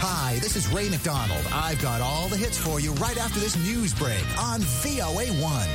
Hi, this is Ray McDonald. I've got all the hits for you right after this news break on VOA1.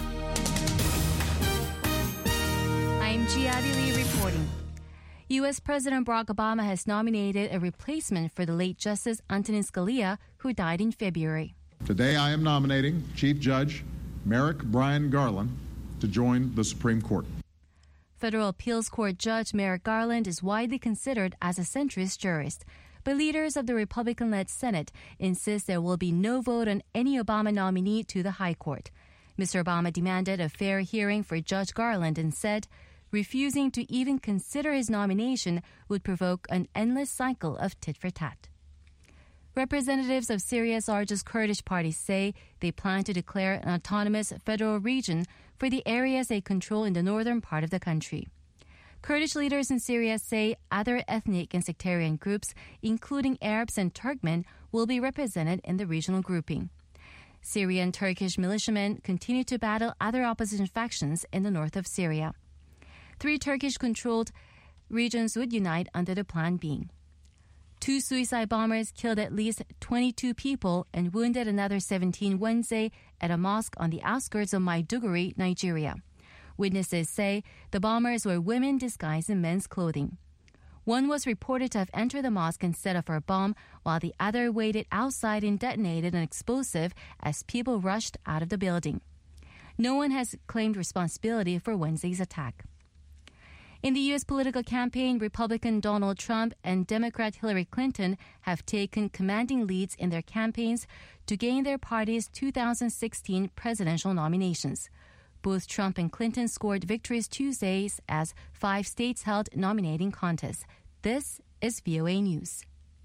I'm Giadi Lee reporting. U.S. President Barack Obama has nominated a replacement for the late Justice Antonin Scalia, who died in February. Today I am nominating Chief Judge Merrick Brian Garland to join the Supreme Court. Federal Appeals Court Judge Merrick Garland is widely considered as a centrist jurist, but leaders of the Republican-led Senate insist there will be no vote on any Obama nominee to the High Court. Mr. Obama demanded a fair hearing for Judge Garland and said refusing to even consider his nomination would provoke an endless cycle of tit-for-tat. Representatives of Syria's largest Kurdish party say they plan to declare an autonomous federal region for the areas they control in the northern part of the country. Kurdish leaders in Syria say other ethnic and sectarian groups, including Arabs and Turkmen, will be represented in the regional grouping. Syrian Turkish militiamen continue to battle other opposition factions in the north of Syria. 3 Turkish-controlled regions would unite under the Plan B. 2 suicide bombers killed at least 22 people and wounded another 17 Wednesday at a mosque on the outskirts of Maiduguri, Nigeria. Witnesses say the bombers were women disguised in men's clothing. One was reported to have entered the mosque and set off a bomb, while the other waited outside and detonated an explosive as people rushed out of the building. No one has claimed responsibility for Wednesday's attack. In the U.S. political campaign, Republican Donald Trump and Democrat Hillary Clinton have taken commanding leads in their campaigns to gain their party's 2016 presidential nominations. Both Trump and Clinton scored victories Tuesdays as 5 states held nominating contests. This is VOA News.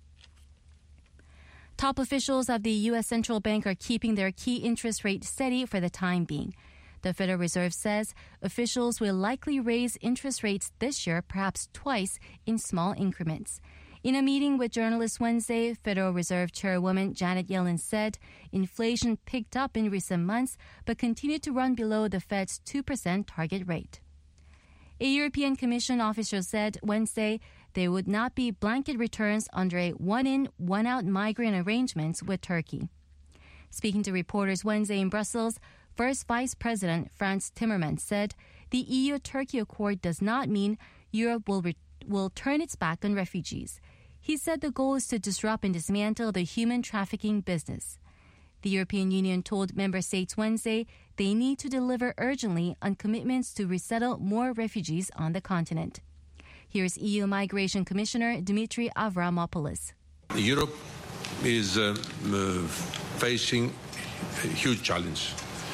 Top officials of the U.S. Central Bank are keeping their key interest rate steady for the time being. The Federal Reserve says officials will likely raise interest rates this year, perhaps twice, in small increments. In a meeting with journalists Wednesday, Federal Reserve Chairwoman Janet Yellen said inflation picked up in recent months but continued to run below the Fed's 2% target rate. A European Commission official said Wednesday there would not be blanket returns under a one-in, one-out migrant arrangements with Turkey. Speaking to reporters Wednesday in Brussels, First Vice President Frans Timmermans said the EU-Turkey accord does not mean Europe will turn its back on refugees. He said the goal is to disrupt and dismantle the human trafficking business. The European Union told member states Wednesday they need to deliver urgently on commitments to resettle more refugees on the continent. Here's EU Migration Commissioner Dimitri Avramopoulos. Europe is facing a huge challenge.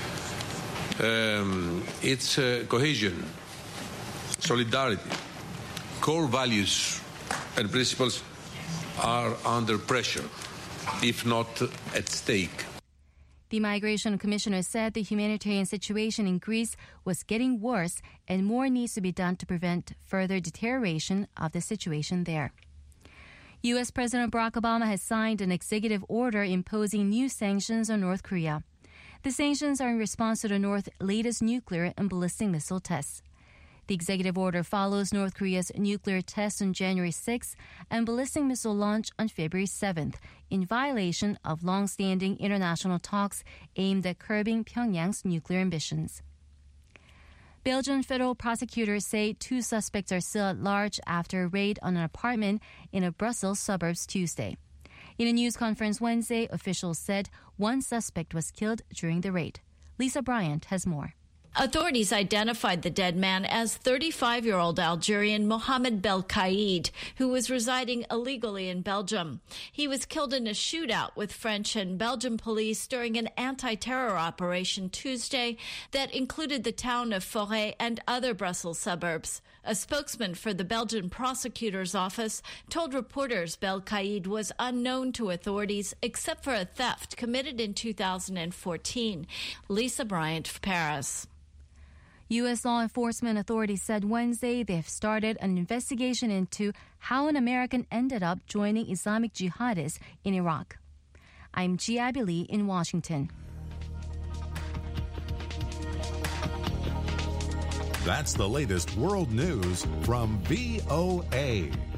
Its cohesion, solidarity, core values and principles are under pressure, if not at stake. The Migration Commissioner said the humanitarian situation in Greece was getting worse and more needs to be done to prevent further deterioration of the situation there. U.S. President Barack Obama has signed an executive order imposing new sanctions on North Korea. The sanctions are in response to the North's latest nuclear and ballistic missile tests. The executive order follows North Korea's nuclear test on January 6th and ballistic missile launch on February 7th, in violation of long-standing international talks aimed at curbing Pyongyang's nuclear ambitions. Belgian federal prosecutors say 2 suspects are still at large after a raid on an apartment in a Brussels suburbs Tuesday. In a news conference Wednesday, officials said 1 suspect was killed during the raid. Lisa Bryant has more. Authorities identified the dead man as 35-year-old Algerian Mohamed Belkaïd, who was residing illegally in Belgium. He was killed in a shootout with French and Belgian police during an anti-terror operation Tuesday that included the town of Forêt and other Brussels suburbs. A spokesman for the Belgian prosecutor's office told reporters Belkaïd was unknown to authorities except for a theft committed in 2014. Lisa Bryant, Paris. U.S. law enforcement authorities said Wednesday they have started an investigation into how an American ended up joining Islamic jihadists in Iraq. I'm Gia Billy in Washington. That's the latest world news from VOA.